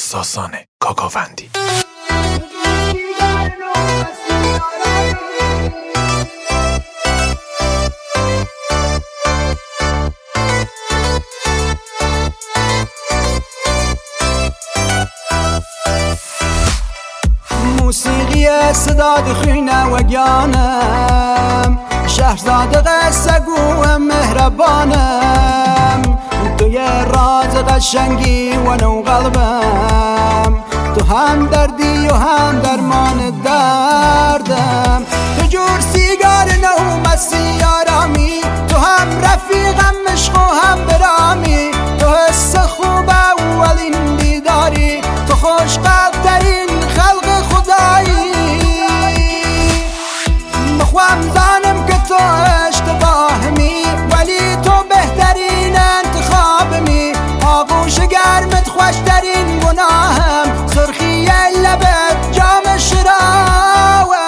حساسان کاکاوندی. موسیقی صداد خینه و گیانم، شهرزاد قصه گوهم مهربانم، توی راز قشنگی و نو قلبم، تو هم دردی و هم درمان دردم، تو جور سیگار نو مستی آرامی، تو هم رفیقم عشق و هم برامی، تو حس خوب اولین بیداری، تو خوش قلبترین خلق خدایی، مخوام زانم که تو اشتباهمی ولی تو بهترین انتخابمی، آغوش گرمت خوشترین گناهم، سرخی لبت جام شراوه.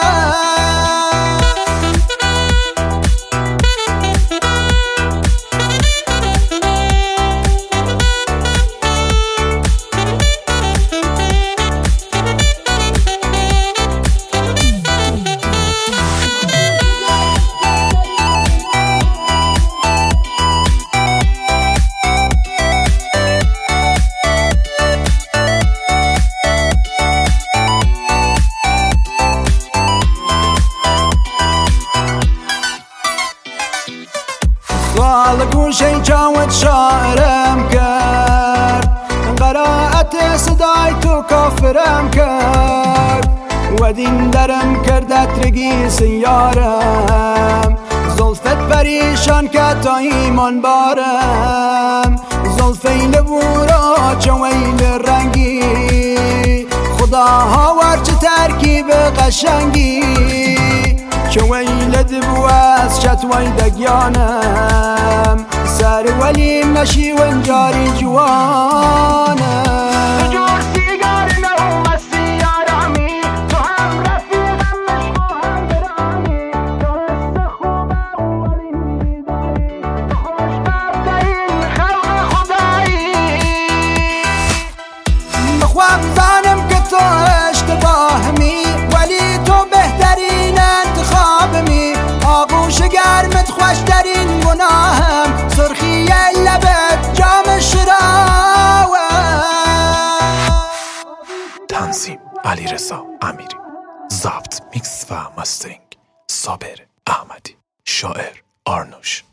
خال گوشه چاوت شاعرم کرد، قرائت صدای تو کافرم کرد، و دین درم کرد اترگی سیارم، زلفت پریشان که تا ایمان بارم، زلفی لبورا چویل رنگی، خداها ورچه ترکیب قشنگی، چویل دبواز شتوی دگیانم، سر ولی نشی و جاری جوانم، جور سیگار نو مستی آرامی، تو هم رفیقم عشق و هم برامی، تو حس خوب اولین بیداری، تو خوش قلبترین خلق خدایی، مخوام زانم که تو اشتباهمی ولی تو بهترین انتخابمی، آغوش گرمت خوشترین گناهم، سرخی لبت جام شراوه. تنظیم علیرضا امیری، ضبط میکس و مسترینگ صابر احمدی، شاعر آرنوش.